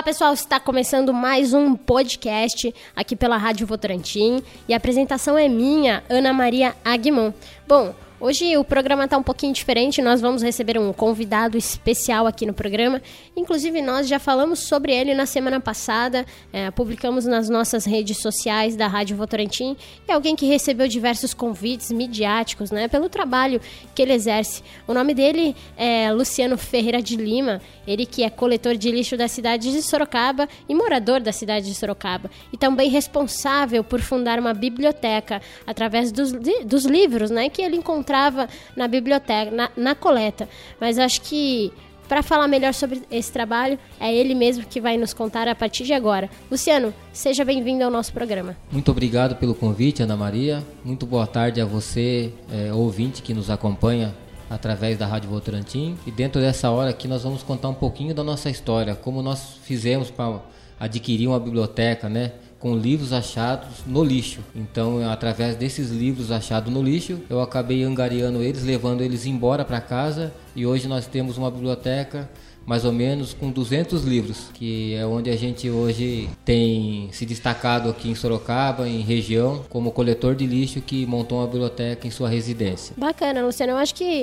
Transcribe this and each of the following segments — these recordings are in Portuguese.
pessoal, está começando mais um podcast aqui pela Rádio Votorantim e a apresentação é minha, Ana Maria Aguimon. Bom, hoje o programa está um pouquinho diferente, nós vamos receber um convidado especial aqui no programa. Inclusive, nós já falamos sobre ele na semana passada, publicamos nas nossas redes sociais da Rádio Votorantim. É alguém que recebeu diversos convites midiáticos, né, pelo trabalho que ele exerce. O nome dele é Luciano Ferreira de Lima, ele que é coletor de lixo da cidade de Sorocaba e morador da cidade de Sorocaba. E também responsável por fundar uma biblioteca através dos livros, né, que ele encontrava na biblioteca, na coleta. Mas acho que para falar melhor sobre esse trabalho, é ele mesmo que vai nos contar a partir de agora. Luciano, seja bem-vindo ao nosso programa. Muito obrigado pelo convite, Ana Maria. Muito boa tarde a você, ouvinte que nos acompanha através da Rádio Votorantim. E dentro dessa hora aqui nós vamos contar um pouquinho da nossa história, como nós fizemos para adquirir uma biblioteca, né, com livros achados no lixo. Então, através desses livros achados no lixo, eu acabei angariando eles, levando eles embora para casa, e hoje nós temos uma biblioteca mais ou menos com 200 livros, que é onde a gente hoje tem se destacado aqui em Sorocaba, em região, como coletor de lixo que montou uma biblioteca em sua residência. Bacana, Luciano. Eu acho que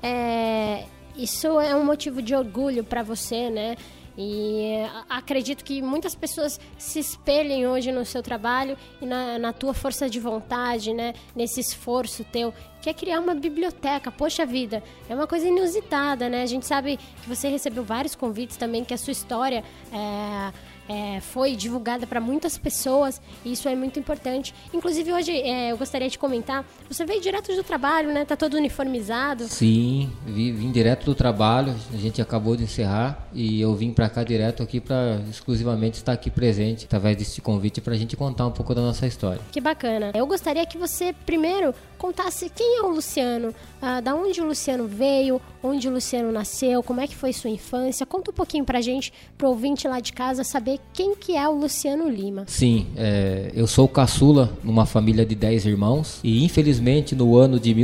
isso é um motivo de orgulho para você, né? E acredito que muitas pessoas se espelhem hoje no seu trabalho e na tua força de vontade, né? Nesse esforço teu, que é criar uma biblioteca. Poxa vida, é uma coisa inusitada, né? A gente sabe que você recebeu vários convites também, que a sua história foi divulgada para muitas pessoas, e isso é muito importante. Inclusive hoje eu gostaria de comentar, você veio direto do trabalho, né? Tá todo uniformizado. Sim, vim direto do trabalho, a gente acabou de encerrar e eu vim para cá direto aqui para exclusivamente estar aqui presente através desse convite para a gente contar um pouco da nossa história. Que bacana. Eu gostaria que você primeiro contasse quem é o Luciano, da onde o Luciano veio, onde o Luciano nasceu, como é que foi sua infância. Conta um pouquinho pra gente, pro ouvinte lá de casa, saber quem que é o Luciano Lima. Sim, eu sou caçula numa família de 10 irmãos e infelizmente no ano de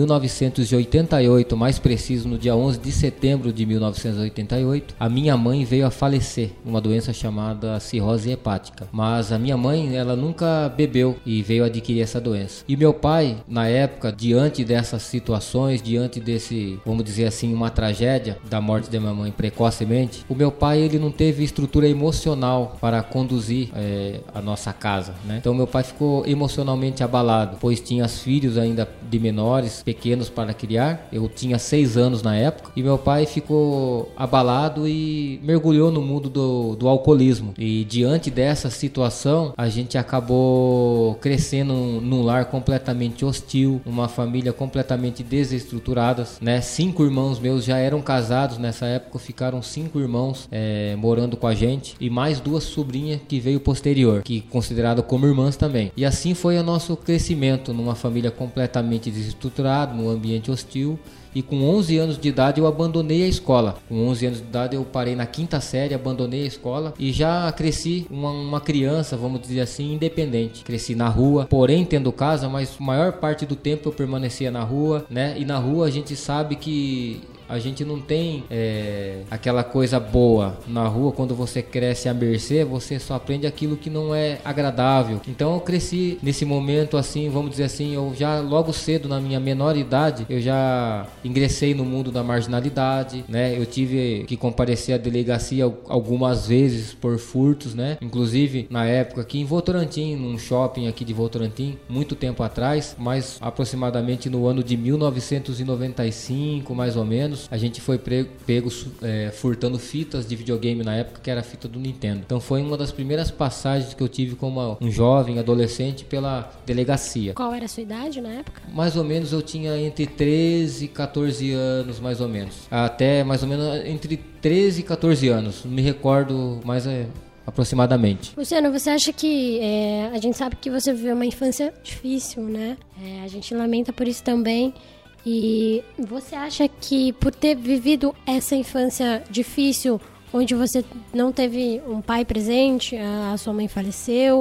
1988, mais preciso no dia 11 de setembro de 1988, a minha mãe veio a falecer, uma doença chamada cirrose hepática. Mas a minha mãe, ela nunca bebeu e veio adquirir essa doença. E meu pai, na época, diante dessas situações, diante desse, vamos dizer assim, uma tragédia da morte da minha mãe precocemente, o meu pai, ele não teve estrutura emocional para conduzir a nossa casa, né? Então meu pai ficou emocionalmente abalado, pois tinha filhos ainda de menores, pequenos para criar. Eu tinha 6 anos na época e meu pai ficou abalado e mergulhou no mundo do alcoolismo. E diante dessa situação, a gente acabou crescendo num lar completamente hostil, uma família completamente desestruturada, né? 5 irmãos meus já eram casados nessa época, ficaram 5 irmãos morando com a gente e mais 2 sobrinhas que veio posterior, que considerado como irmãs também. E assim foi o nosso crescimento numa família completamente desestruturada, num ambiente hostil. E com 11 anos de idade eu abandonei a escola. Com 11 anos de idade eu parei na 5ª série, abandonei a escola e já cresci uma criança, vamos dizer assim, independente. Cresci na rua, porém tendo casa, mas a maior parte do tempo eu permanecia na rua, né? E na rua a gente sabe que a gente não tem aquela coisa boa. Na rua, quando você cresce à mercê, você só aprende aquilo que não é agradável. Então eu cresci nesse momento assim, vamos dizer assim, eu já logo cedo, na minha menor idade, eu já ingressei no mundo da marginalidade, né? Eu tive que comparecer à delegacia algumas vezes por furtos, né? Inclusive na época aqui em Votorantim, num shopping aqui de Votorantim, muito tempo atrás, mas aproximadamente no ano de 1995, mais ou menos, a gente foi pego furtando fitas de videogame na época, que era a fita do Nintendo. Então foi uma das primeiras passagens que eu tive como um jovem, adolescente, pela delegacia. Qual era a sua idade na época? Mais ou menos eu tinha entre 13 e 14 anos, mais ou menos. Até mais ou menos entre 13 e 14 anos. Não me recordo mais aproximadamente. Luciano, você acha que a gente sabe que você viveu uma infância difícil, né? A gente lamenta por isso também. E você acha que por ter vivido essa infância difícil, onde você não teve um pai presente, a sua mãe faleceu,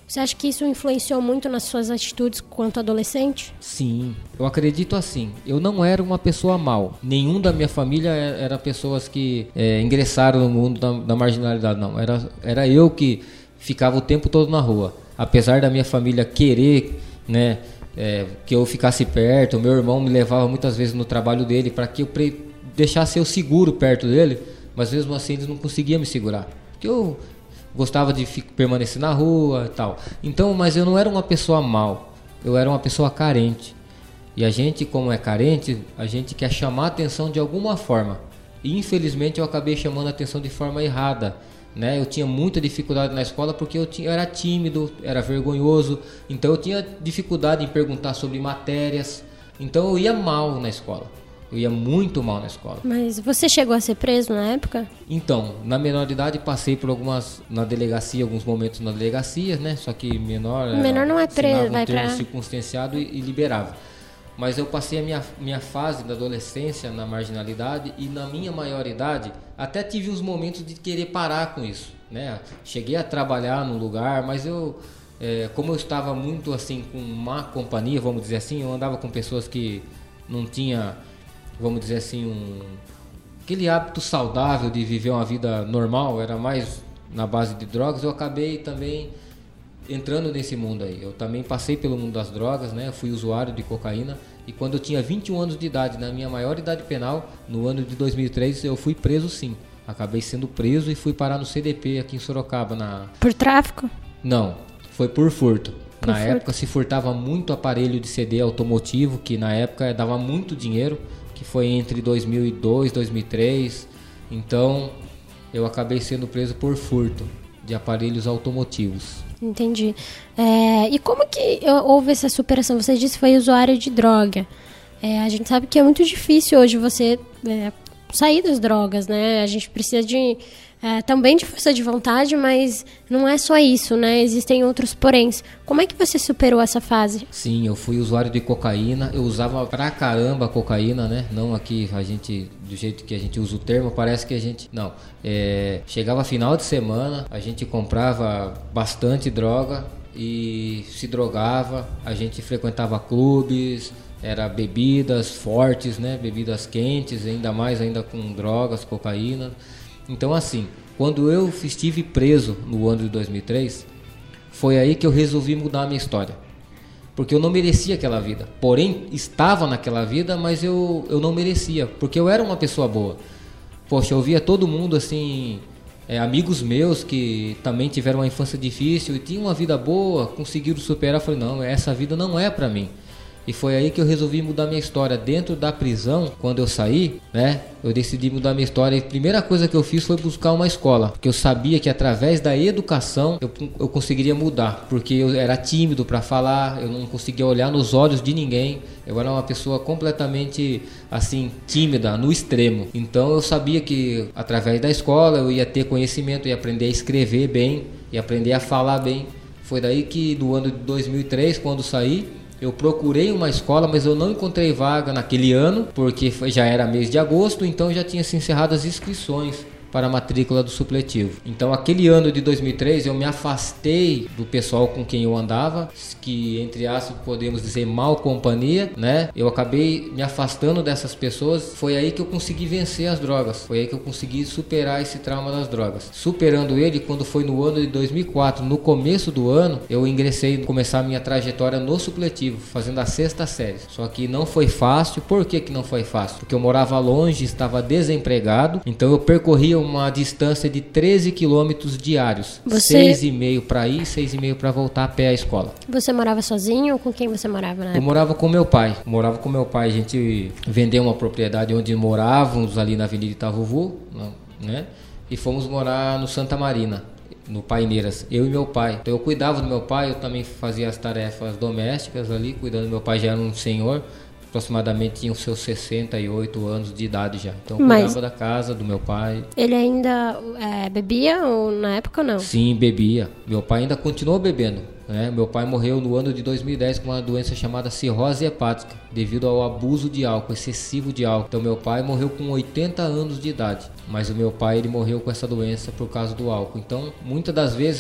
Você acha que isso influenciou muito nas suas atitudes quanto adolescente? Sim, eu acredito assim. Eu não era uma pessoa mal. Nenhum da minha família era pessoas que ingressaram no mundo da marginalidade, não. Era eu que ficava o tempo todo na rua. Apesar da minha família querer, né, que eu ficasse perto, meu irmão me levava muitas vezes no trabalho dele para que eu deixasse eu seguro perto dele, mas mesmo assim eles não conseguiam me segurar. Porque eu gostava de permanecer na rua e tal. Então, mas eu não era uma pessoa mal, eu era uma pessoa carente. E a gente, como é carente, a gente quer chamar a atenção de alguma forma. E infelizmente eu acabei chamando a atenção de forma errada, né? Eu tinha muita dificuldade na escola porque eu era tímido, era vergonhoso. Então eu tinha dificuldade em perguntar sobre matérias. Então eu ia mal na escola. Eu ia muito mal na escola. Mas você chegou a ser preso na época? Então, na menor idade passei por alguns momentos na delegacia, né? Só que menor não é preso, vai pra... circunstanciado e liberava. Mas eu passei a minha fase da adolescência na marginalidade e na minha maioridade até tive uns momentos de querer parar com isso, né? Cheguei a trabalhar num lugar, mas como eu estava muito assim com má companhia, vamos dizer assim, eu andava com pessoas que não tinha, vamos dizer assim, aquele hábito saudável de viver uma vida normal, era mais na base de drogas. Eu acabei também entrando nesse mundo aí. Eu também passei pelo mundo das drogas, né? Eu fui usuário de cocaína e quando eu tinha 21 anos de idade, na minha maior idade penal, no ano de 2003, eu fui preso sim. Acabei sendo preso e fui parar no CDP aqui em Sorocaba. Por tráfico? Não, foi por furto. Na época se furtava muito aparelho de CD automotivo, que na época dava muito dinheiro, que foi entre 2002 e 2003. Então eu acabei sendo preso por furto de aparelhos automotivos. Entendi. E como que houve essa superação? Você disse que foi usuário de droga. A gente sabe que é muito difícil hoje você sair das drogas, né? A gente precisa também de força de vontade, mas não é só isso, né? Existem outros poréns. Como é que você superou essa fase? Sim, eu fui usuário de cocaína. Eu usava pra caramba cocaína, né? Não aqui, do jeito que a gente usa o termo, parece que a gente... Não. Chegava final de semana, a gente comprava bastante droga e se drogava. A gente frequentava clubes, era bebidas fortes, né? Bebidas quentes, ainda com drogas, cocaína. Então assim, quando eu estive preso no ano de 2003, foi aí que eu resolvi mudar a minha história. Porque eu não merecia aquela vida. Porém, estava naquela vida, mas eu não merecia, porque eu era uma pessoa boa. Poxa, eu via todo mundo assim, amigos meus que também tiveram uma infância difícil e tinham uma vida boa, conseguiram superar. Eu falei, não, essa vida não é pra mim. E foi aí que eu resolvi mudar minha história. Dentro da prisão, quando eu saí, né, eu decidi mudar minha história. E a primeira coisa que eu fiz foi buscar uma escola. Porque eu sabia que através da educação eu conseguiria mudar. Porque eu era tímido para falar, eu não conseguia olhar nos olhos de ninguém. Eu era uma pessoa completamente, assim, tímida, no extremo. Então eu sabia que através da escola eu ia ter conhecimento, ia aprender a escrever bem, ia aprender a falar bem. Foi daí que no ano de 2003, quando saí, eu procurei uma escola, mas eu não encontrei vaga naquele ano, porque já era mês de agosto, então já tinha se encerrado as inscrições para a matrícula do supletivo. Então aquele ano de 2003 eu me afastei do pessoal com quem eu andava, que entre aspas podemos dizer mal companhia, né? Eu acabei me afastando dessas pessoas. Foi aí que eu consegui vencer as drogas, foi aí que eu consegui superar esse trauma das drogas. Superando ele, quando foi no ano de 2004, no começo do ano, eu começar a minha trajetória no supletivo, fazendo a 6ª série. Só que não foi fácil. Por que não foi fácil? Porque eu morava longe, estava desempregado, então eu percorria uma distância de 13 quilômetros diários. 6,5 para ir, 6,5 para voltar a pé à escola. Você morava sozinho ou com quem você morava na época? Eu morava com meu pai. A gente vendeu uma propriedade onde morávamos ali na Avenida Itavuvu, né? E fomos morar no Santa Marina, no Paineiras, eu e meu pai. Então eu cuidava do meu pai, eu também fazia as tarefas domésticas ali, cuidando do meu pai. Já era um senhor, aproximadamente tinha os seus 68 anos de idade já. Então eu cuidava da casa do meu pai. Ele ainda bebia ou na época não? Sim, bebia. Meu pai ainda continuou bebendo, né? Meu pai morreu no ano de 2010 com uma doença chamada cirrose hepática, devido ao abuso de álcool, excessivo de álcool. Então meu pai morreu com 80 anos de idade, mas o meu pai ele morreu com essa doença por causa do álcool. Então muitas das vezes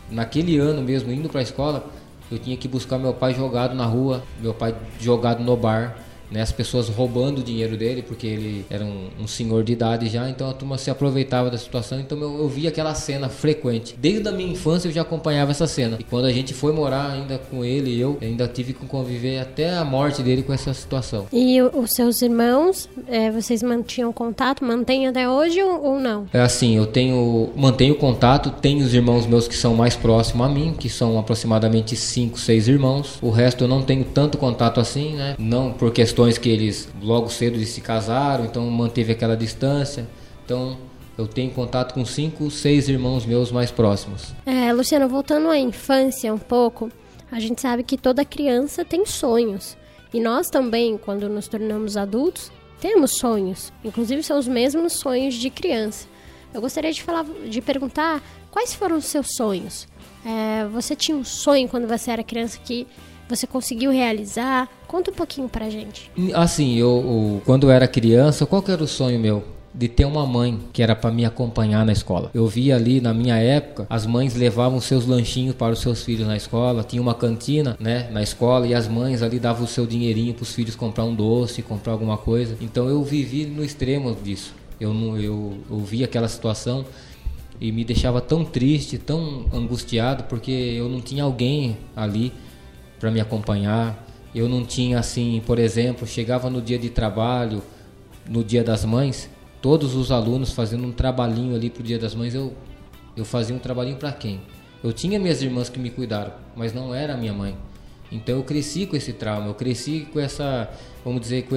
naquele ano mesmo, indo para a escola, eu tinha que buscar meu pai jogado na rua, meu pai jogado no bar, né, as pessoas roubando o dinheiro dele, porque ele era um senhor de idade já, então a turma se aproveitava da situação, então eu via aquela cena frequente. Desde a minha infância eu já acompanhava essa cena, e quando a gente foi morar ainda com ele, eu ainda tive que conviver até a morte dele com essa situação. E os seus irmãos, vocês mantinham contato, mantêm até hoje ou não? É assim, mantenho contato, tenho os irmãos meus que são mais próximos a mim, que são aproximadamente 5, 6 irmãos, o resto eu não tenho tanto contato assim, né, não por questões que eles logo cedo se casaram, então manteve aquela distância. Então eu tenho contato com 5, 6 irmãos meus mais próximos. Luciano, voltando à infância um pouco, a gente sabe que toda criança tem sonhos. E nós também, quando nos tornamos adultos, temos sonhos. Inclusive são os mesmos sonhos de criança. Eu gostaria de perguntar quais foram os seus sonhos. Você tinha um sonho quando você era criança que você conseguiu realizar? Conta um pouquinho pra gente. Assim, quando eu era criança, qual que era o sonho meu? De ter uma mãe que era para me acompanhar na escola. Eu via ali, na minha época, as mães levavam seus lanchinhos para os seus filhos na escola, tinha uma cantina, né, na escola, e as mães ali davam o seu dinheirinho para os filhos comprar um doce, comprar alguma coisa. Então eu vivi no extremo disso. Eu via aquela situação e me deixava tão triste, tão angustiado, porque eu não tinha alguém ali para me acompanhar. Eu não tinha assim, por exemplo, chegava no dia de trabalho, no dia das mães, todos os alunos fazendo um trabalhinho ali pro dia das mães, eu fazia um trabalhinho para quem? Eu tinha minhas irmãs que me cuidaram, mas não era a minha mãe. Então eu cresci com esse trauma, eu cresci com essa, vamos dizer, com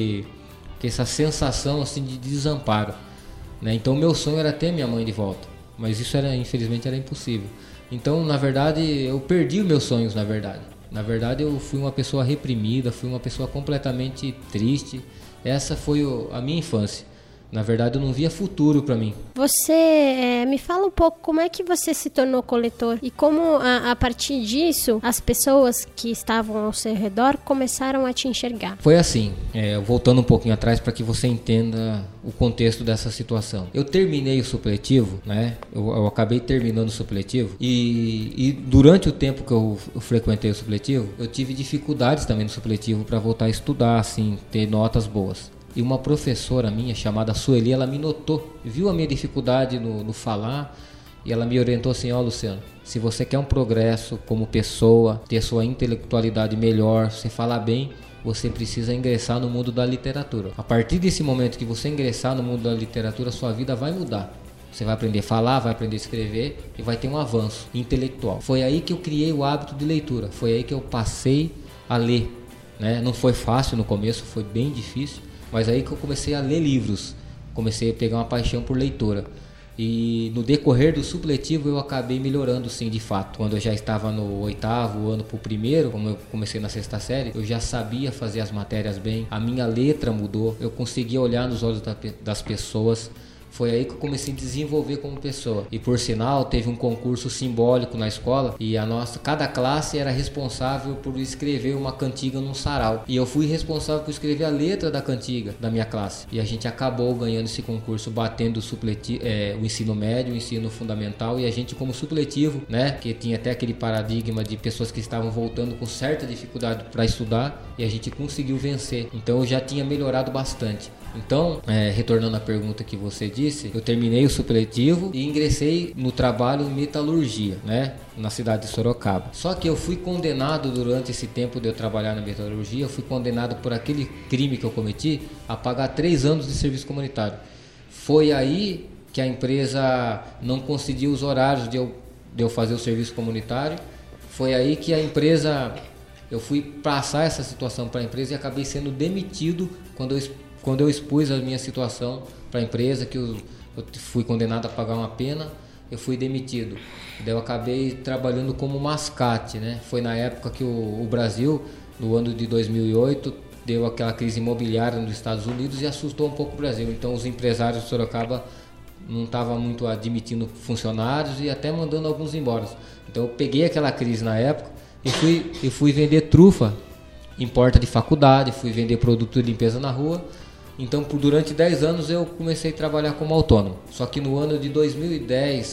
essa sensação assim de desamparo, né? Então o meu sonho era ter minha mãe de volta, mas isso infelizmente era impossível. Então, na verdade, eu perdi os meus sonhos, na verdade. Na verdade, eu fui uma pessoa reprimida, fui uma pessoa completamente triste. Essa foi a minha infância. Na verdade, eu não via futuro para mim. Você me fala um pouco como é que você se tornou coletor e como, a partir disso, as pessoas que estavam ao seu redor começaram a te enxergar. Foi assim, voltando um pouquinho atrás para que você entenda o contexto dessa situação. Eu terminei o supletivo, né? Eu acabei terminando o supletivo e durante o tempo que eu frequentei o supletivo, eu tive dificuldades também no supletivo para voltar a estudar, assim, ter notas boas. E uma professora minha, chamada Sueli, ela me notou, viu a minha dificuldade no falar, e ela me orientou assim: ó, Luciano, se você quer um progresso como pessoa, ter sua intelectualidade melhor, você falar bem, você precisa ingressar no mundo da literatura. A partir desse momento que você ingressar no mundo da literatura, sua vida vai mudar. Você vai aprender a falar, vai aprender a escrever e vai ter um avanço intelectual. Foi aí que eu criei o hábito de leitura, foi aí que eu passei a ler, né? Não foi fácil no começo, foi bem difícil. Mas aí que eu comecei a ler livros, comecei a pegar uma paixão por leitura. E no decorrer do supletivo eu acabei melhorando, sim, de fato. Quando eu já estava no 8º ano para o 1º, como eu comecei na 6ª série, eu já sabia fazer as matérias bem, a minha letra mudou, eu conseguia olhar nos olhos das pessoas. Foi aí que eu comecei a desenvolver como pessoa. E por sinal, teve um concurso simbólico na escola e cada classe era responsável por escrever uma cantiga num sarau. E eu fui responsável por escrever a letra da cantiga da minha classe. E a gente acabou ganhando esse concurso, batendo o ensino médio, o ensino fundamental, e a gente como supletivo, né, que tinha até aquele paradigma de pessoas que estavam voltando com certa dificuldade para estudar, e a gente conseguiu vencer. Então eu já tinha melhorado bastante. Então, retornando à pergunta que você disse, eu terminei o supletivo e ingressei no trabalho em metalurgia, né, na cidade de Sorocaba. Só que eu fui condenado durante esse tempo de eu trabalhar na metalurgia, eu fui condenado por aquele crime que eu cometi a pagar 3 anos de serviço comunitário. Foi aí que a empresa não concediu os horários de eu fazer o serviço comunitário. Foi aí que a empresa, eu fui passar essa situação para a empresa e acabei sendo demitido quando eu expus a minha situação para a empresa, que eu fui condenado a pagar uma pena, eu fui demitido. Daí eu acabei trabalhando como mascate, né? Foi na época que o Brasil, no ano de 2008, deu aquela crise imobiliária nos Estados Unidos e assustou um pouco o Brasil. Então os empresários de Sorocaba não estavam muito admitindo funcionários e até mandando alguns embora. Então eu peguei aquela crise na época e fui vender trufa em porta de faculdade, fui vender produto de limpeza na rua. Então durante 10 anos eu comecei a trabalhar como autônomo. Só que no ano de 2010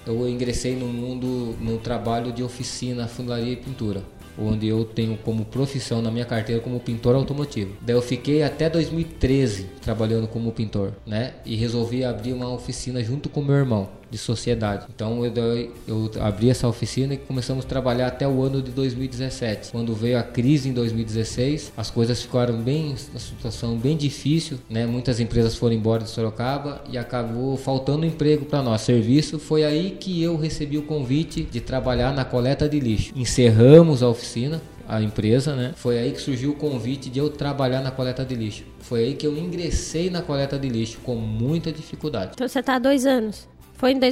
eu ingressei no trabalho de oficina, funilaria e pintura, onde eu tenho como profissão na minha carteira como pintor automotivo. Daí eu fiquei até 2013 trabalhando como pintor, né? E resolvi abrir uma oficina junto com meu irmão, de sociedade. Então eu abri essa oficina e começamos a trabalhar até o ano de 2017. Quando veio a crise em 2016, as coisas ficaram uma situação bem difícil, né? Muitas empresas foram embora de Sorocaba e acabou faltando emprego para nós, serviço. Foi aí que eu recebi o convite de trabalhar na coleta de lixo. Encerramos a oficina, a empresa, né? Foi aí que surgiu o convite de eu trabalhar na coleta de lixo. Foi aí que eu ingressei na coleta de lixo com muita dificuldade. Então você está há 2 anos? Foi em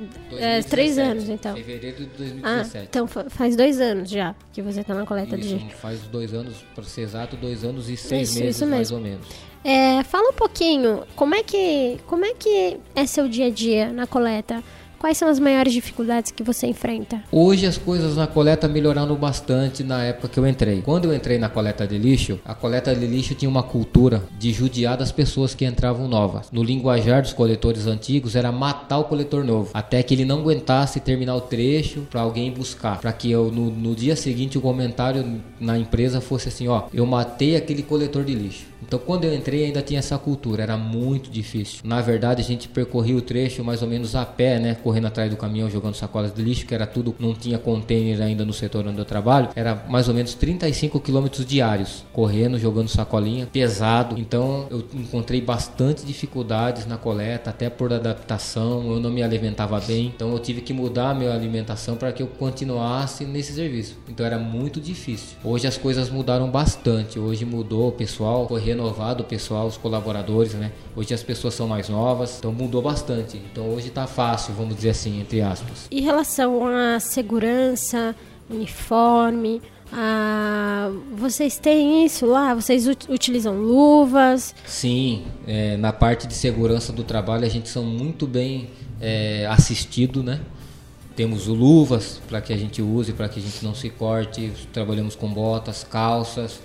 3 anos, então. Fevereiro de 2017. Então faz 2 anos já que você está na coleta de lixo. Faz 2 anos, para ser exato, 2 anos e 6 meses, mais ou menos. Fala um pouquinho, como é que é seu dia a dia na coleta? Quais são as maiores dificuldades que você enfrenta? Hoje as coisas na coleta melhoraram bastante na época que eu entrei. Quando eu entrei na coleta de lixo, a coleta de lixo tinha uma cultura de judiar das pessoas que entravam novas. No linguajar dos coletores antigos era matar o coletor novo, até que ele não aguentasse terminar o trecho para alguém buscar. Para que eu no dia seguinte o comentário na empresa fosse assim, ó, eu matei aquele coletor de lixo. Então quando eu entrei ainda tinha essa cultura, era muito difícil. Na verdade a gente percorria o trecho mais ou menos a pé, né? Correndo atrás do caminhão, jogando sacolas de lixo, que era tudo, não tinha container ainda no setor onde eu trabalho, era mais ou menos 35 quilômetros diários, correndo, jogando sacolinha, pesado. Então eu encontrei bastante dificuldades na coleta, até por adaptação, eu não me alimentava bem, então eu tive que mudar a minha alimentação para que eu continuasse nesse serviço. Então era muito difícil. Hoje as coisas mudaram bastante, hoje mudou o pessoal, foi renovado o pessoal, os colaboradores, né? Hoje as pessoas são mais novas, então mudou bastante. Então hoje tá fácil, vamos dizer assim, entre aspas. Em relação à segurança, uniforme, vocês têm isso lá? Vocês utilizam luvas? Sim, na parte de segurança do trabalho a gente são muito bem assistido, né? Temos luvas para que a gente use, para que a gente não se corte. Trabalhamos com botas, calças,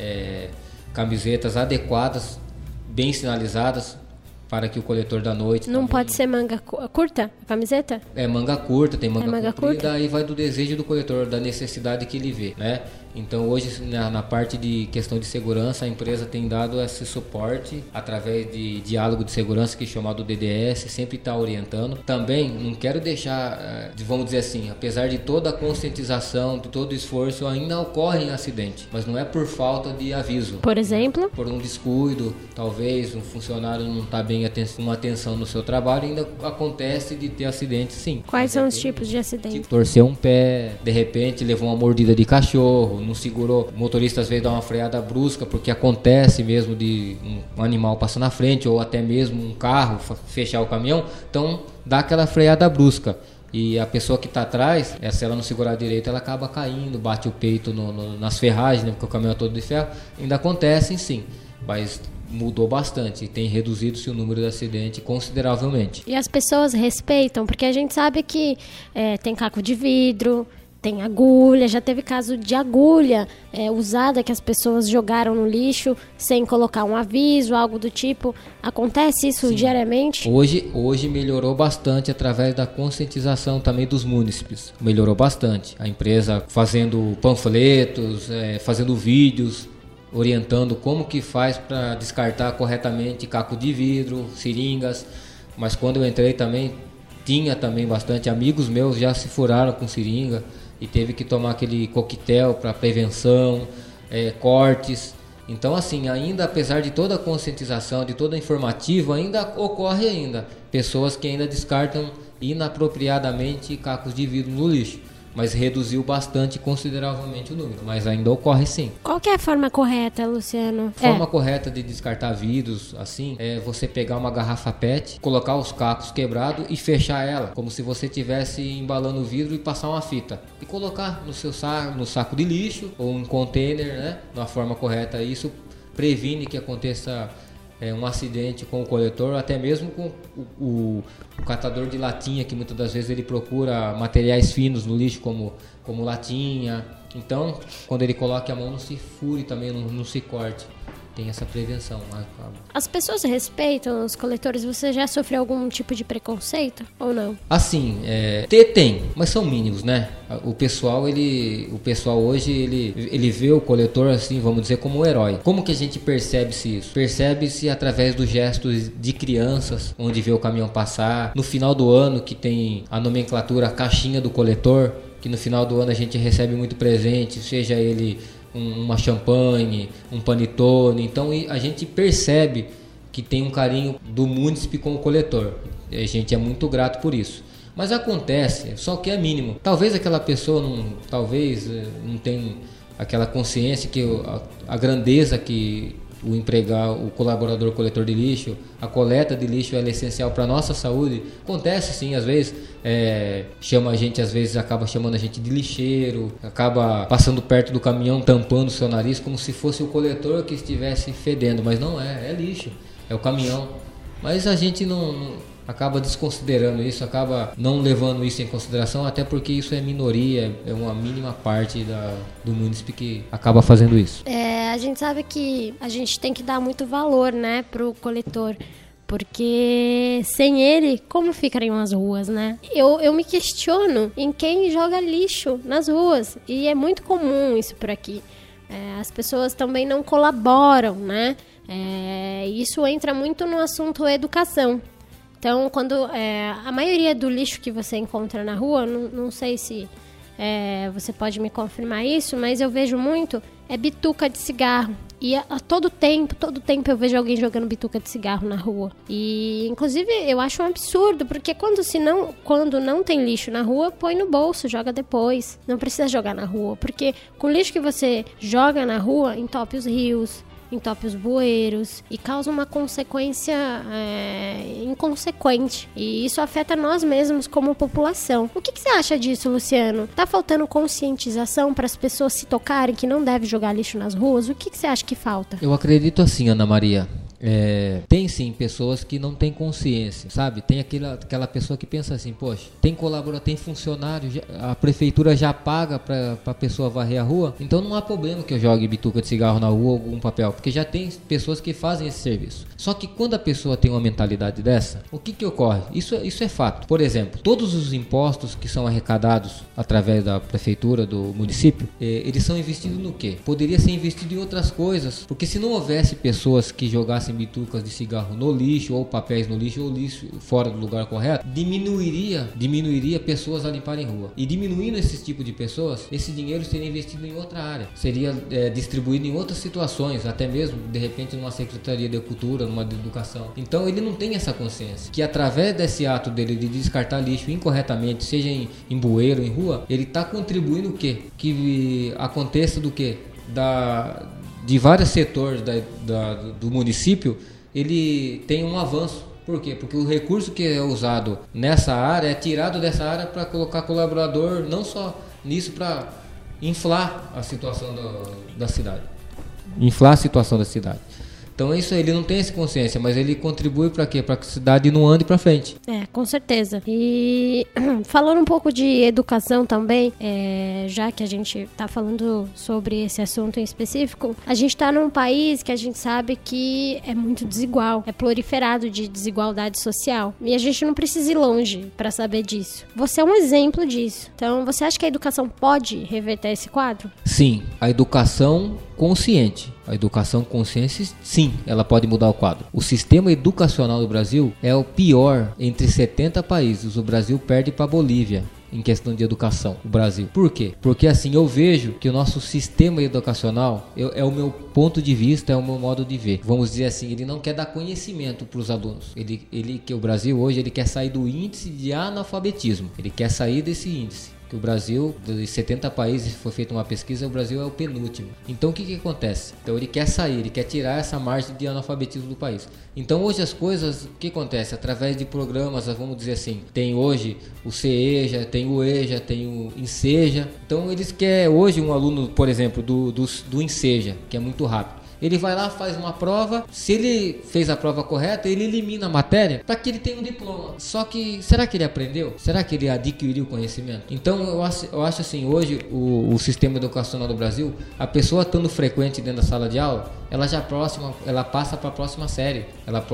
camisetas adequadas, bem sinalizadas, para que o coletor da noite... Não pode ser manga curta, a camiseta? É manga curta, tem manga comprida, curta? Aí vai do desejo do coletor, da necessidade que ele vê, né? Então hoje na parte de questão de segurança a empresa tem dado esse suporte através de diálogo de segurança, que é chamado DDS, sempre está orientando. Também não quero deixar, vamos dizer assim, apesar de toda a conscientização, de todo o esforço, ainda ocorrem acidentes, mas não é por falta de aviso. Por exemplo? Por um descuido, talvez um funcionário não está bem com atenção no seu trabalho, ainda acontece de ter acidente, sim. Quais são os tipos de acidente? Tipo, torceu um pé, de repente levou uma mordida de cachorro, não segurou, o motorista às vezes dá uma freada brusca, porque acontece mesmo de um animal passar na frente, ou até mesmo um carro fechar o caminhão, então dá aquela freada brusca. E a pessoa que está atrás, se ela não segurar direito, ela acaba caindo, bate o peito nas ferragens, né, porque o caminhão é todo de ferro. Ainda acontece sim, mas mudou bastante e tem reduzido-se o número de acidentes consideravelmente. E as pessoas respeitam, porque a gente sabe que tem caco de vidro, tem agulha, já teve caso de agulha usada que as pessoas jogaram no lixo sem colocar um aviso, algo do tipo. Acontece isso Sim. diariamente? Hoje melhorou bastante através da conscientização também dos munícipes. Melhorou bastante. A empresa fazendo panfletos, fazendo vídeos, orientando como que faz para descartar corretamente caco de vidro, seringas. Mas quando eu entrei também, tinha também bastante. Amigos meus já se furaram com seringa e teve que tomar aquele coquetel para prevenção, cortes. Então assim, ainda apesar de toda a conscientização, de todo o informativo, ainda ocorre pessoas que ainda descartam inapropriadamente cacos de vidro no lixo. Mas reduziu bastante, consideravelmente o número, mas ainda ocorre sim. Qual que é a forma correta, Luciano? Forma correta de descartar vidros, assim, é você pegar uma garrafa PET, colocar os cacos quebrados e fechar ela, como se você estivesse embalando o vidro e passar uma fita. E colocar no seu saco de lixo ou em container, né? Na forma correta. Isso previne que aconteça um acidente com o coletor, até mesmo com o catador de latinha, que muitas das vezes ele procura materiais finos no lixo, como latinha. Então, quando ele coloca a mão, não se fure também, não se corte. tem essa prevenção. As pessoas respeitam os coletores? Você já sofreu algum tipo de preconceito ou não? Assim, tem, mas são mínimos, né? O pessoal hoje, ele vê o coletor, assim, vamos dizer, como um herói. Como que a gente percebe-se isso? Percebe-se através dos gestos de crianças, onde vê o caminhão passar. No final do ano, que tem a nomenclatura, a caixinha do coletor, que no final do ano a gente recebe muito presente, seja ele uma champanhe, um panetone. Então a gente percebe que tem um carinho do munícipe com o coletor. A gente é muito grato por isso. Mas acontece, só que é mínimo. Talvez aquela pessoa não tenha aquela consciência que a grandeza que o colaborador coletor de lixo, a coleta de lixo é essencial para a nossa saúde. Acontece sim, às vezes acaba chamando a gente de lixeiro, acaba passando perto do caminhão, tampando o seu nariz como se fosse o coletor que estivesse fedendo, mas não é lixo, é o caminhão. Mas a gente não acaba desconsiderando isso, acaba não levando isso em consideração, até porque isso é minoria, é uma mínima parte do munícipe que acaba fazendo isso. A gente sabe que a gente tem que dar muito valor, né, pro coletor, porque sem ele, como ficariam as ruas, né? Eu me questiono em quem joga lixo nas ruas, e é muito comum isso por aqui. As pessoas também não colaboram, né? Isso entra muito no assunto educação. Então, quando a maioria do lixo que você encontra na rua, não sei se você pode me confirmar isso, mas eu vejo muito, bituca de cigarro. E todo tempo eu vejo alguém jogando bituca de cigarro na rua. E, inclusive, eu acho um absurdo, porque quando não tem lixo na rua, põe no bolso, joga depois. Não precisa jogar na rua, porque com o lixo que você joga na rua, entope os rios, entope os bueiros e causa uma consequência inconsequente. E isso afeta nós mesmos como população. O que você acha disso, Luciano? Tá faltando conscientização para as pessoas se tocarem que não deve jogar lixo nas ruas? O que você acha que falta? Eu acredito assim, Ana Maria. Tem sim pessoas que não têm consciência, sabe? Tem aquela pessoa que pensa assim, poxa, tem colaborador, tem funcionário, a prefeitura já paga para a pessoa varrer a rua, então não há problema que eu jogue bituca de cigarro na rua ou algum papel, porque já tem pessoas que fazem esse serviço. Só que quando a pessoa tem uma mentalidade dessa, o que ocorre? Isso é fato. Por exemplo, todos os impostos que são arrecadados através da prefeitura, do município, eles são investidos no quê? Poderia ser investido em outras coisas, porque se não houvesse pessoas que jogassem bitucas de cigarro no lixo, ou papéis no lixo, ou lixo fora do lugar correto, diminuiria pessoas a limparem rua. E diminuindo esse tipo de pessoas, esse dinheiro seria investido em outra área, seria distribuído em outras situações, até mesmo, de repente, numa secretaria de cultura, numa de educação. Então ele não tem essa consciência, que através desse ato dele de descartar lixo incorretamente, seja em bueiro, em rua, ele está contribuindo o quê? Que aconteça do quê? De vários setores do município, ele tem um avanço. Por quê? Porque o recurso que é usado nessa área é tirado dessa área para colocar colaborador, não só nisso, para inflar a situação da cidade. Inflar a situação da cidade. Então é isso aí, ele não tem essa consciência, mas ele contribui para quê? Para que a cidade não ande para frente. Com certeza. E falando um pouco de educação também, já que a gente está falando sobre esse assunto em específico, a gente está num país que a gente sabe que é muito desigual, é proliferado de desigualdade social. E a gente não precisa ir longe para saber disso. Você é um exemplo disso. Então, você acha que a educação pode reverter esse quadro? Sim, a educação consciente. A educação consciente, sim, ela pode mudar o quadro. O sistema educacional do Brasil é o pior entre 70 países. O Brasil perde para a Bolívia em questão de educação, o Brasil. Por quê? Porque assim, eu vejo que o nosso sistema educacional, é o meu ponto de vista, é o meu modo de ver. Vamos dizer assim, ele não quer dar conhecimento para os alunos. Que o Brasil hoje, ele quer sair do índice de analfabetismo. Ele quer sair desse índice. Que o Brasil, dos 70 países, foi feita uma pesquisa, o Brasil é o penúltimo. Então o que acontece? Então ele quer sair, ele quer tirar essa margem de analfabetismo do país. Então hoje as coisas, o que acontece? Através de programas, vamos dizer assim, tem hoje o CEJA, tem o EJA, tem o INSEJA. Então eles querem hoje um aluno, por exemplo, do INSEJA, que é muito rápido. Ele vai lá, faz uma prova, se ele fez a prova correta, ele elimina a matéria para que ele tenha um diploma. Só que, será que ele aprendeu? Será que ele adquiriu conhecimento? Então eu acho assim, hoje o sistema educacional do Brasil, a pessoa estando frequente dentro da sala de aula, ela passa para a próxima série,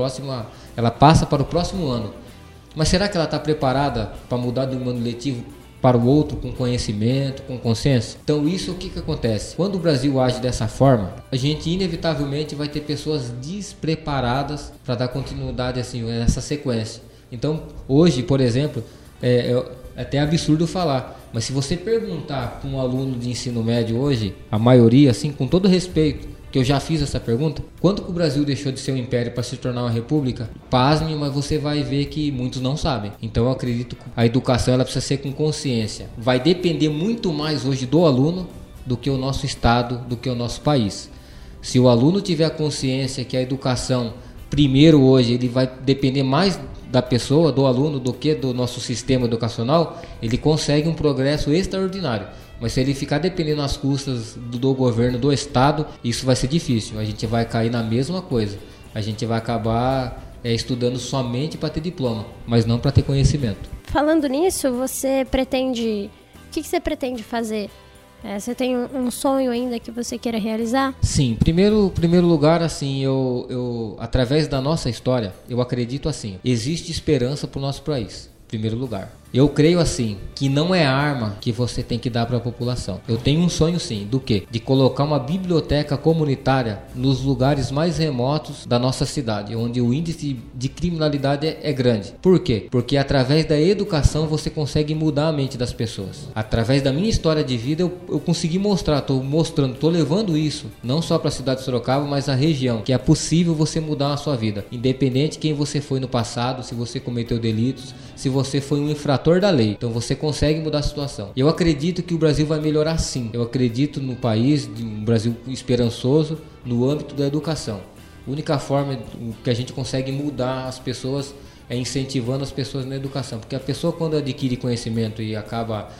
ela passa para o próximo ano. Mas será que ela está preparada para mudar de um ano letivo para o outro com conhecimento, com consenso? Então isso, o que acontece? Quando o Brasil age dessa forma, a gente inevitavelmente vai ter pessoas despreparadas para dar continuidade assim, nessa sequência. Então hoje, por exemplo, é até absurdo falar, mas se você perguntar para um aluno de ensino médio hoje, a maioria, assim, com todo respeito, que eu já fiz essa pergunta, quando que o Brasil deixou de ser um império para se tornar uma república? Pasme, mas você vai ver que muitos não sabem. Então eu acredito que a educação ela precisa ser com consciência. Vai depender muito mais hoje do aluno do que o nosso estado, do que o nosso país. Se o aluno tiver a consciência que a educação, primeiro hoje, ele vai depender mais da pessoa, do aluno, do que do nosso sistema educacional, ele consegue um progresso extraordinário. Mas se ele ficar dependendo das custas do governo, do estado, isso vai ser difícil. A gente vai cair na mesma coisa. A gente vai acabar estudando somente para ter diploma, mas não para ter conhecimento. Falando nisso, você pretende... O que você pretende fazer? Você tem um sonho ainda que você queira realizar? Sim, primeiro lugar, assim, eu através da nossa história, eu acredito assim, existe esperança para o nosso país. Primeiro lugar. Eu creio assim, que não é arma que você tem que dar para a população. Eu tenho um sonho sim, do quê? De colocar uma biblioteca comunitária nos lugares mais remotos da nossa cidade, onde o índice de criminalidade é grande. Por quê? Porque através da educação você consegue mudar a mente das pessoas. Através da minha história de vida eu consegui mostrar, estou levando isso, não só para a cidade de Sorocaba, mas a região, que é possível você mudar a sua vida, independente de quem você foi no passado, se você cometeu delitos, se você foi um infrator da lei. Então você consegue mudar a situação. Eu acredito que o Brasil vai melhorar sim. Eu acredito no país, um Brasil esperançoso no âmbito da educação. A única forma que a gente consegue mudar as pessoas é incentivando as pessoas na educação. Porque a pessoa, quando adquire conhecimento e acaba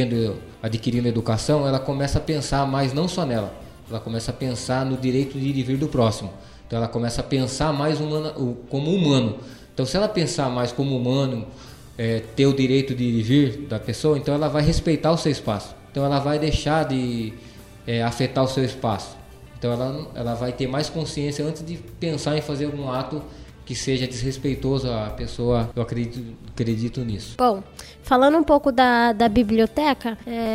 adquirindo educação, ela começa a pensar mais não só nela. Ela começa a pensar no direito de ir e vir do próximo. Então ela começa a pensar mais como humano. Então se ela pensar mais como humano, ter o direito de ir e vir da pessoa, então ela vai respeitar o seu espaço. Então ela vai deixar de afetar o seu espaço. Então ela vai ter mais consciência antes de pensar em fazer algum ato que seja desrespeitoso à pessoa. Eu acredito nisso. Bom, falando um pouco da biblioteca,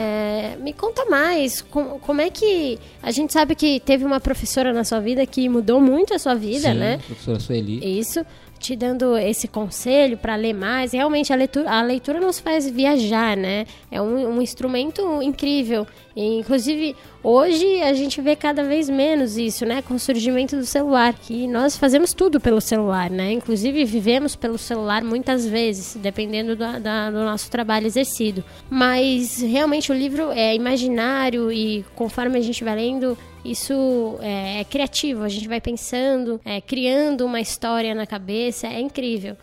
me conta mais, como é que... A gente sabe que teve uma professora na sua vida que mudou muito a sua vida, sim, né? Professora Sueli. Isso, te dando esse conselho para ler mais. Realmente a leitura nos faz viajar, né? É um instrumento incrível. E, inclusive, hoje a gente vê cada vez menos isso, né? Com o surgimento do celular, que nós fazemos tudo pelo celular, né? Inclusive vivemos pelo celular muitas vezes, dependendo do nosso trabalho exercido. Mas realmente o livro é imaginário e conforme a gente vai lendo, isso é criativo, a gente vai pensando, criando uma história na cabeça, é incrível.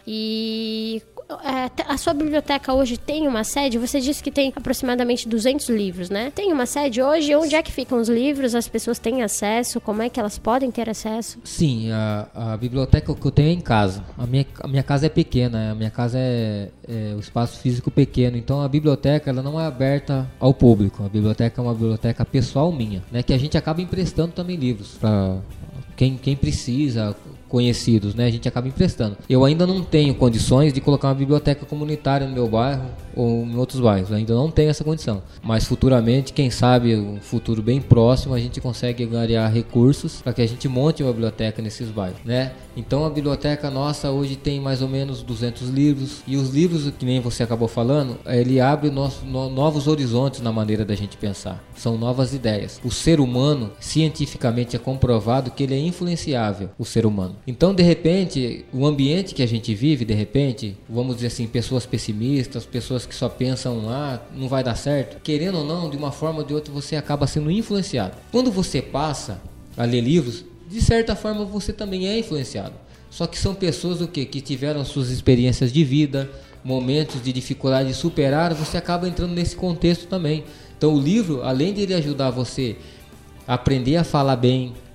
E a sua biblioteca hoje tem uma sede? Você disse que tem aproximadamente 200 livros, né? Tem uma sede hoje? Onde é que ficam os livros? As pessoas têm acesso? Como é que elas podem ter acesso? Sim, a biblioteca que eu tenho é em casa. A minha casa é pequena, a minha casa é o espaço físico pequeno, então a biblioteca ela não é aberta ao público. A biblioteca é uma biblioteca pessoal minha, né? Que a gente acaba emprestando também livros para quem precisa, conhecidos, né? A gente acaba emprestando. Eu ainda não tenho condições de colocar uma biblioteca comunitária no meu bairro ou em outros bairros. Eu ainda não tenho essa condição. Mas futuramente, quem sabe, um futuro bem próximo, a gente consegue ganhar recursos para que a gente monte uma biblioteca nesses bairros, né? Então a biblioteca nossa hoje tem mais ou menos 200 livros. E os livros, que nem você acabou falando, ele abre novos horizontes na maneira da gente pensar. São novas ideias. O ser humano, cientificamente é comprovado que ele é influenciável, o ser humano. Então, de repente, o ambiente que a gente vive, de repente, vamos dizer assim, pessoas pessimistas, pessoas que só pensam, não vai dar certo, querendo ou não, de uma forma ou de outra, você acaba sendo influenciado. Quando você passa a ler livros, de certa forma você também é influenciado. Só que são pessoas que tiveram suas experiências de vida, momentos de dificuldade de superar, você acaba entrando nesse contexto também. Então o livro, além de ele ajudar você a aprender a falar bem,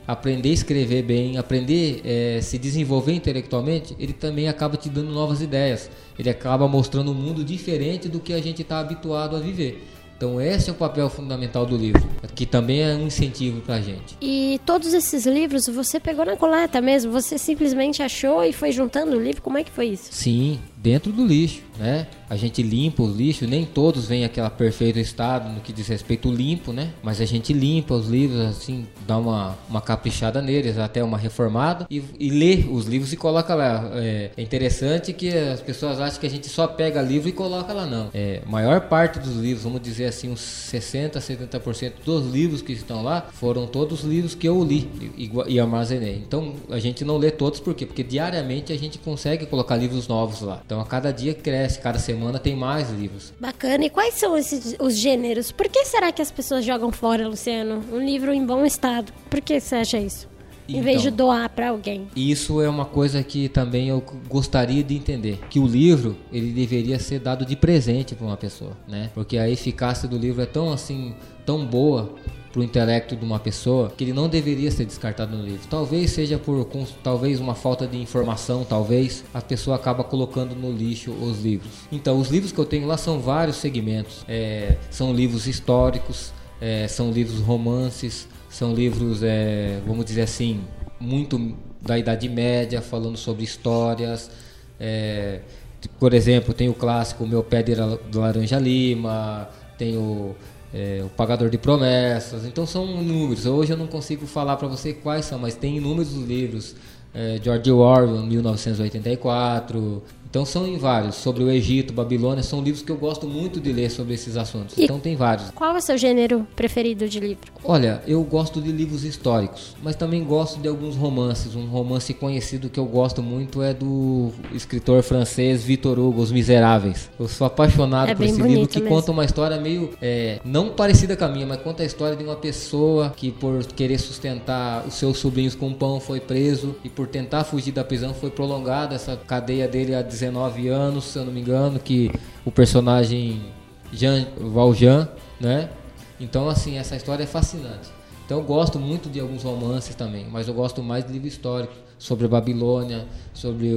aprender a escrever bem, aprender a se desenvolver intelectualmente, ele também acaba te dando novas ideias. Ele acaba mostrando um mundo diferente do que a gente está habituado a viver. Então esse é o papel fundamental do livro, que também é um incentivo para a gente. E todos esses livros você pegou na coleta mesmo? Você simplesmente achou e foi juntando o livro? Como é que foi isso? Sim, dentro do lixo, né? A gente limpa os lixos, nem todos vêm aquele perfeito estado no que diz respeito ao limpo, né? Mas a gente limpa os livros, assim, dá uma caprichada neles, até uma reformada, e lê os livros e coloca lá. É interessante que as pessoas acham que a gente só pega livro e coloca lá, não. A maior parte dos livros, vamos dizer assim, uns 60%, 70% dos livros que estão lá, foram todos os livros que eu li e armazenei. Então, a gente não lê todos, por quê? Porque diariamente a gente consegue colocar livros novos lá. Então, a cada dia cresce, cada semana tem mais livros. Bacana. E quais são os gêneros? Por que será que as pessoas jogam fora, Luciano, um livro em bom estado? Por que você acha isso? Em vez de doar para alguém. Isso é uma coisa que também eu gostaria de entender. Que o livro, ele deveria ser dado de presente para uma pessoa, né? Porque a eficácia do livro é tão boa para o intelecto de uma pessoa, que ele não deveria ser descartado no livro. Talvez seja talvez uma falta de informação, talvez a pessoa acaba colocando no lixo os livros. Então, os livros que eu tenho lá são vários segmentos. São livros históricos, são livros romances, são livros, vamos dizer assim, muito da Idade Média, falando sobre histórias. Por exemplo, tem o clássico O Meu Pé de Laranja Lima, tem o Pagador de Promessas. Então são inúmeros. Hoje eu não consigo falar para você quais são, mas tem inúmeros livros. George Orwell, 1984. Então são em vários. Sobre o Egito, Babilônia, são livros que eu gosto muito de ler sobre esses assuntos. Então tem vários. Qual é o seu gênero preferido de livro? Olha, eu gosto de livros históricos, mas também gosto de alguns romances. Um romance conhecido que eu gosto muito é do escritor francês Victor Hugo, Os Miseráveis. Eu sou apaixonado por esse livro, que conta uma história meio, não parecida com a minha, mas conta a história de uma pessoa que, por querer sustentar os seus sobrinhos com pão, foi preso, e por tentar fugir da prisão foi prolongada essa cadeia dele a 19 anos, se eu não me engano, que o personagem Jean Valjean, né? Então, assim, essa história é fascinante. Então, eu gosto muito de alguns romances também, mas eu gosto mais de livros históricos, sobre a Babilônia, sobre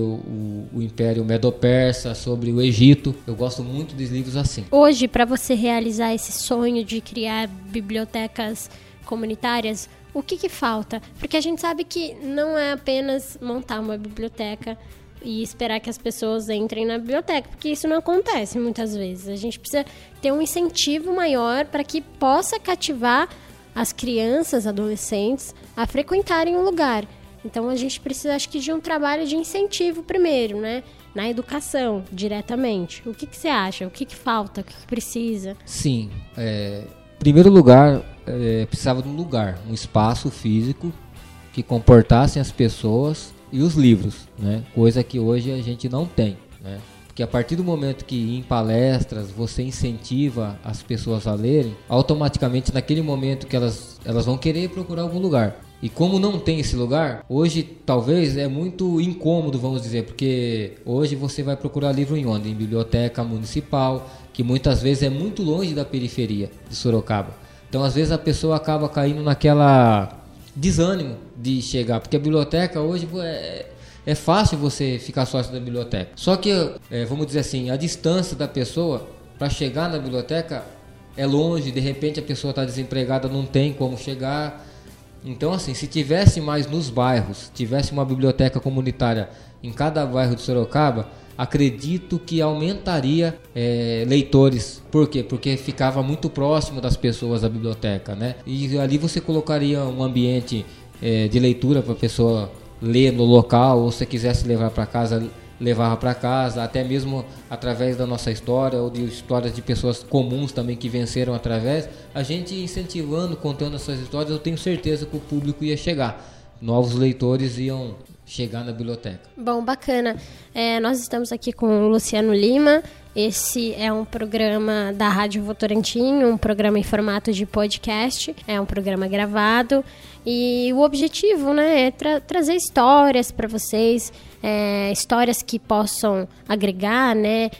o Império Medo-Persa, sobre o Egito. Eu gosto muito de livros assim. Hoje, para você realizar esse sonho de criar bibliotecas comunitárias, o que falta? Porque a gente sabe que não é apenas montar uma biblioteca e esperar que as pessoas entrem na biblioteca, porque isso não acontece muitas vezes. A gente precisa ter um incentivo maior para que possa cativar as crianças, adolescentes, a frequentarem o lugar. Então a gente precisa, acho que, de um trabalho de incentivo primeiro, né? Na educação, diretamente. O que você acha? O que falta? O que precisa? Sim. Em primeiro lugar, precisava de um lugar, um espaço físico que comportasse as pessoas e os livros, né? Coisa que hoje a gente não tem, né? Porque a partir do momento que em palestras você incentiva as pessoas a lerem, automaticamente naquele momento que elas vão querer procurar algum lugar. E como não tem esse lugar, hoje talvez é muito incômodo, vamos dizer, porque hoje você vai procurar livro em onde? Em biblioteca municipal, que muitas vezes é muito longe da periferia de Sorocaba. Então às vezes a pessoa acaba caindo naquela desânimo de chegar, porque a biblioteca hoje é fácil você ficar sócio da biblioteca. Só que, vamos dizer assim, a distância da pessoa para chegar na biblioteca é longe, de repente a pessoa está desempregada, não tem como chegar. Então, assim, se tivesse mais nos bairros, tivesse uma biblioteca comunitária em cada bairro de Sorocaba, acredito que aumentaria leitores. Por quê? Porque ficava muito próximo das pessoas a biblioteca, né? E ali você colocaria um ambiente de leitura para a pessoa ler no local, ou se quisesse levar para casa, levava para casa, até mesmo através da nossa história ou de histórias de pessoas comuns também que venceram através. A gente incentivando, contando essas histórias, eu tenho certeza que o público ia chegar. Novos leitores iam chegar na biblioteca. Bom, bacana. Nós estamos aqui com o Luciano Lima. Esse é um programa da Rádio Votorantim, um programa em formato de podcast. É um programa gravado. E o objetivo, né, é trazer histórias para vocês, histórias que possam agregar, né,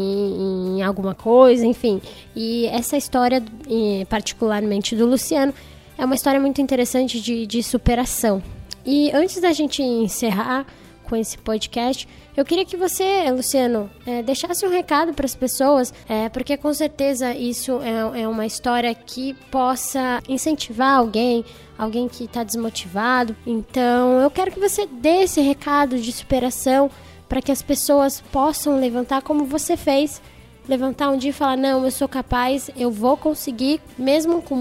em alguma coisa, enfim. E essa história, particularmente do Luciano, É uma história muito interessante de superação. E antes da gente encerrar com esse podcast, eu queria que você, Luciano, deixasse um recado para as pessoas, porque com certeza isso é uma história que possa incentivar alguém que está desmotivado. Então, eu quero que você dê esse recado de superação para que as pessoas possam levantar como você fez. Levantar um dia e falar, não, eu sou capaz, eu vou conseguir, mesmo com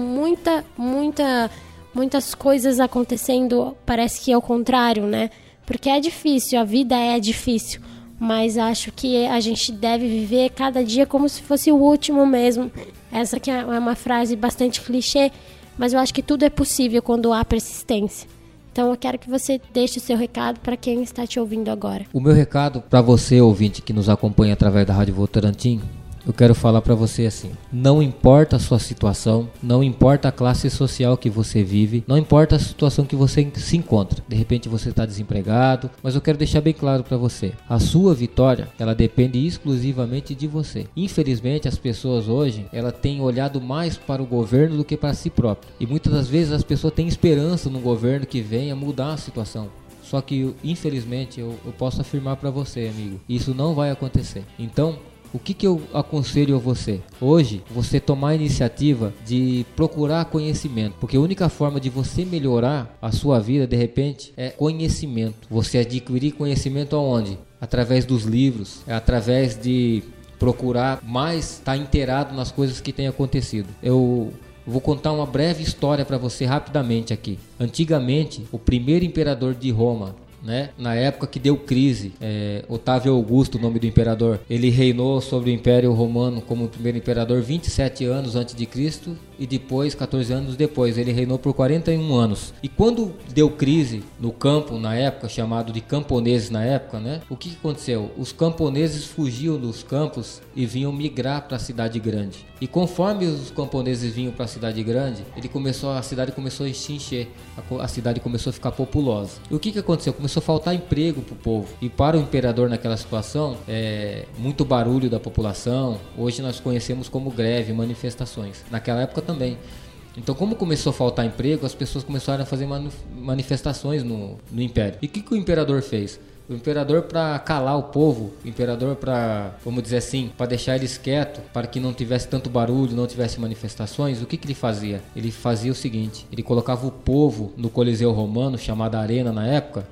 muitas coisas acontecendo, parece que é o contrário, né? Porque é difícil, a vida é difícil, mas acho que a gente deve viver cada dia como se fosse o último mesmo. Essa aqui é uma frase bastante clichê, mas eu acho que tudo é possível quando há persistência. Então eu quero que você deixe o seu recado para quem está te ouvindo agora. O meu recado para você, ouvinte, que nos acompanha através da Rádio Votorantim, eu quero falar para você assim: não importa a sua situação, não importa a classe social que você vive, não importa a situação que você se encontra. De repente você está desempregado, mas eu quero deixar bem claro para você: a sua vitória, ela depende exclusivamente de você. Infelizmente, as pessoas hoje, elas têm olhado mais para o governo do que para si próprio. E muitas das vezes as pessoas têm esperança num governo que venha mudar a situação. Só que, infelizmente, eu posso afirmar para você, amigo, isso não vai acontecer. Então, o que eu aconselho a você? Hoje, você tomar a iniciativa de procurar conhecimento, porque a única forma de você melhorar a sua vida, de repente, é conhecimento. Você adquirir conhecimento aonde? Através dos livros, através de procurar mais estar inteirado nas coisas que têm acontecido. Eu vou contar uma breve história para você rapidamente aqui. Antigamente, o primeiro imperador de Roma, na época que deu crise, Otávio Augusto, o nome do imperador, ele reinou sobre o Império Romano como primeiro imperador 27 anos antes de Cristo e depois, 14 anos depois, ele reinou por 41 anos. E quando deu crise no campo, na época, chamado de camponeses na época, o que aconteceu? Os camponeses fugiam dos campos e vinham migrar para a cidade grande. E conforme os camponeses vinham para a cidade grande, a cidade começou a se encher, a cidade começou a ficar populosa. E o que aconteceu? Começou a faltar emprego para o povo. E para o imperador naquela situação, muito barulho da população. Hoje nós conhecemos como greve, manifestações. Naquela época também. Então, como começou a faltar emprego, as pessoas começaram a fazer manifestações no império. E o que o imperador fez? O imperador, para calar o povo, o imperador, para, vamos dizer assim, para deixar eles quietos, para que não tivesse tanto barulho, não tivesse manifestações, o que ele fazia? Ele fazia o seguinte: ele colocava o povo no Coliseu Romano, chamada Arena na época,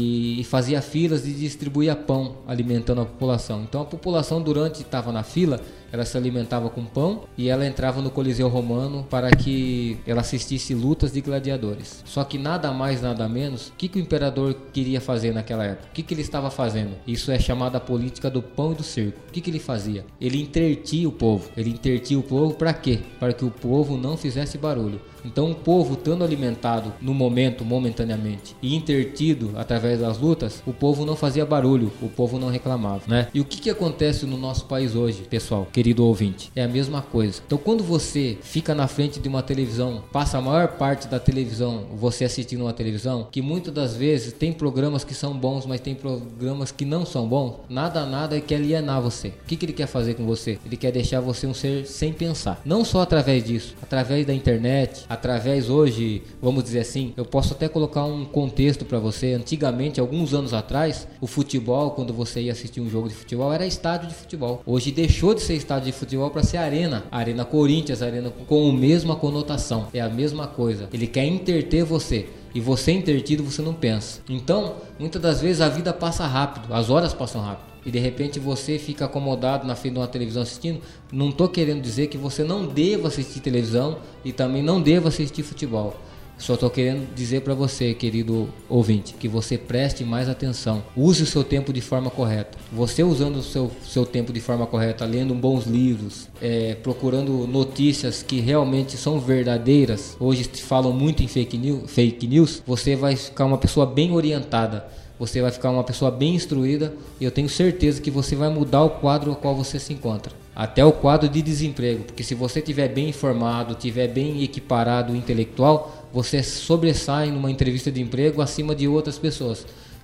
e fazia filas e distribuía pão, alimentando a população. Então a população, durante estava na fila, ela se alimentava com pão e ela entrava no Coliseu Romano para que ela assistisse lutas de gladiadores. Só que nada mais, nada menos, o que o imperador queria fazer naquela época? O que ele estava fazendo? Isso é chamada a política do pão e do circo. O que ele fazia? Ele intertia o povo. Ele intertia o povo para quê? Para que o povo não fizesse barulho. Então o povo, estando alimentado no momento, momentaneamente, e intertido através das lutas, o povo não fazia barulho, o povo não reclamava, E o que acontece no nosso país hoje, pessoal, querido ouvinte? É a mesma coisa. Então quando você fica na frente de uma televisão, passa a maior parte da televisão, você assistindo uma televisão, que muitas das vezes tem programas que são bons, mas tem programas que não são bons, nada ele quer alienar você. O que ele quer fazer com você? Ele quer deixar você um ser sem pensar. Não só através disso, através da internet, através hoje, vamos dizer assim, eu posso até colocar um contexto para você. Antigamente, alguns anos atrás, o futebol, quando você ia assistir um jogo de futebol, era estádio de futebol. Hoje deixou de ser estádio de futebol para ser arena. Arena Corinthians, arena com a mesma conotação. É a mesma coisa. Ele quer interter você. E você intertido, você não pensa. Então, muitas das vezes a vida passa rápido, as horas passam rápido. E de repente você fica acomodado na frente de uma televisão assistindo. Não estou querendo dizer que você não deva assistir televisão e também não deva assistir futebol. Só estou querendo dizer para você, querido ouvinte, que você preste mais atenção. Use o seu tempo de forma correta. Você usando o seu tempo de forma correta, lendo bons livros, procurando notícias que realmente são verdadeiras. Hoje se falam muito em fake news. Você vai ficar uma pessoa bem orientada. Você vai ficar uma pessoa bem instruída e eu tenho certeza que você vai mudar o quadro no qual você se encontra. Até o quadro de desemprego, porque se você estiver bem informado, estiver bem equiparado intelectual, você sobressai numa entrevista de emprego acima de outras pessoas.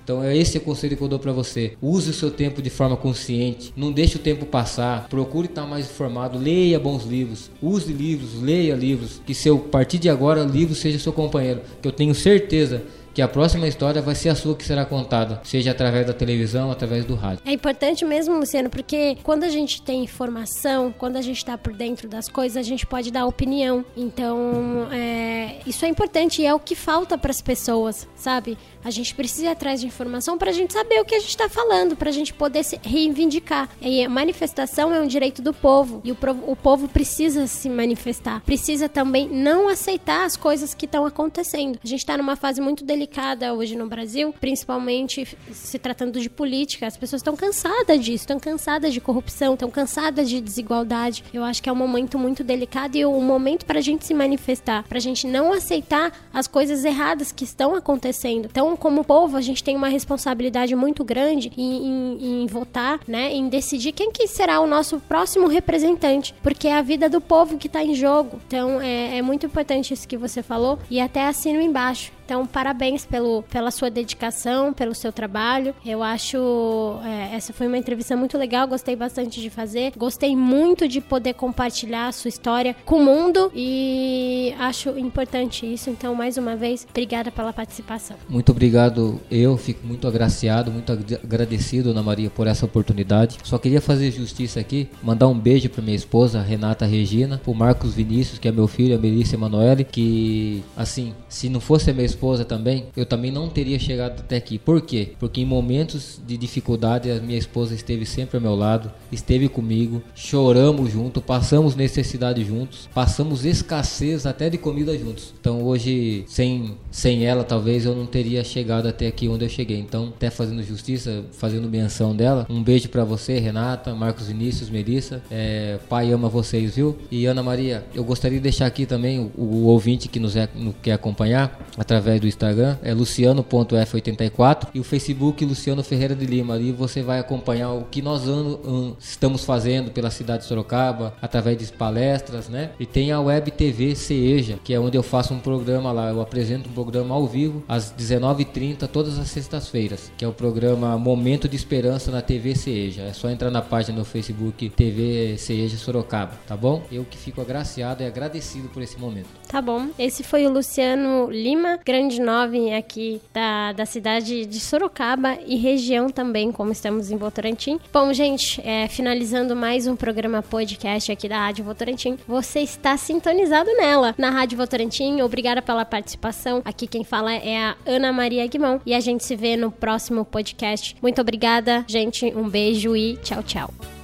Então é esse o conselho que eu dou para você. Use o seu tempo de forma consciente, não deixe o tempo passar, procure estar mais informado, leia bons livros, use livros, leia livros, que a partir de agora o livro seja seu companheiro, que eu tenho certeza que a próxima história vai ser a sua que será contada, seja através da televisão, através do rádio. É importante mesmo, Luciano, porque quando a gente tem informação, quando a gente está por dentro das coisas, a gente pode dar opinião. Então, isso é importante e é o que falta para as pessoas, sabe? A gente precisa ir atrás de informação para a gente saber o que a gente está falando, para a gente poder se reivindicar. E a manifestação é um direito do povo e o povo precisa se manifestar. Precisa também não aceitar as coisas que estão acontecendo. A gente está numa fase muito delicada hoje no Brasil, principalmente se tratando de política. As pessoas estão cansadas disso, estão cansadas de corrupção, estão cansadas de desigualdade. Eu acho que é um momento muito delicado e um momento para a gente se manifestar, para a gente não aceitar as coisas erradas que estão acontecendo. Então, como povo, a gente tem uma responsabilidade muito grande em votar, né, em decidir quem que será o nosso próximo representante, porque é a vida do povo que está em jogo. Então, é muito importante isso que você falou e até assino embaixo. Então, parabéns pela sua dedicação, pelo seu trabalho. Eu acho... essa foi uma entrevista muito legal, gostei bastante de fazer. Gostei muito de poder compartilhar a sua história com o mundo e acho importante isso. Então, mais uma vez, obrigada pela participação. Muito obrigado. Eu fico muito agraciado, muito agradecido, Ana Maria, por essa oportunidade. Só queria fazer justiça aqui, mandar um beijo para minha esposa, Renata Regina, pro Marcos Vinícius, que é meu filho, a Melissa Emanuele, que, assim, se não fosse a minha esposa também, eu também não teria chegado até aqui. Por quê? Porque em momentos de dificuldade a minha esposa esteve sempre ao meu lado, esteve comigo, choramos juntos, passamos necessidade juntos, passamos escassez até de comida juntos. Então hoje, sem ela, talvez eu não teria chegado até aqui onde eu cheguei. Então, até fazendo justiça, fazendo menção dela, um beijo pra você, Renata, Marcos Vinícius, Melissa, pai ama vocês, viu? E Ana Maria, eu gostaria de deixar aqui também o ouvinte que nos quer acompanhar através do Instagram, é luciano.f84 e o Facebook Luciano Ferreira de Lima. Ali você vai acompanhar o que nós estamos fazendo pela cidade de Sorocaba, através de palestras, né? E tem a Web TV CEJA, que é onde eu faço um programa lá, eu apresento um programa ao vivo às 19h30 todas as sextas-feiras, que é o programa Momento de Esperança na TV CEJA. É só entrar na página do Facebook TV CEJA Sorocaba, tá bom? Eu que fico agraciado e agradecido por esse momento. Tá bom, esse foi o Luciano Lima, grande nome aqui da cidade de Sorocaba e região também, como estamos em Votorantim. Bom, gente, finalizando mais um programa podcast aqui da Rádio Votorantim, você está sintonizado nela, na Rádio Votorantim. Obrigada pela participação. Aqui quem fala é a Ana Maria Aguimon e a gente se vê no próximo podcast. Muito obrigada, gente, um beijo e tchau, tchau.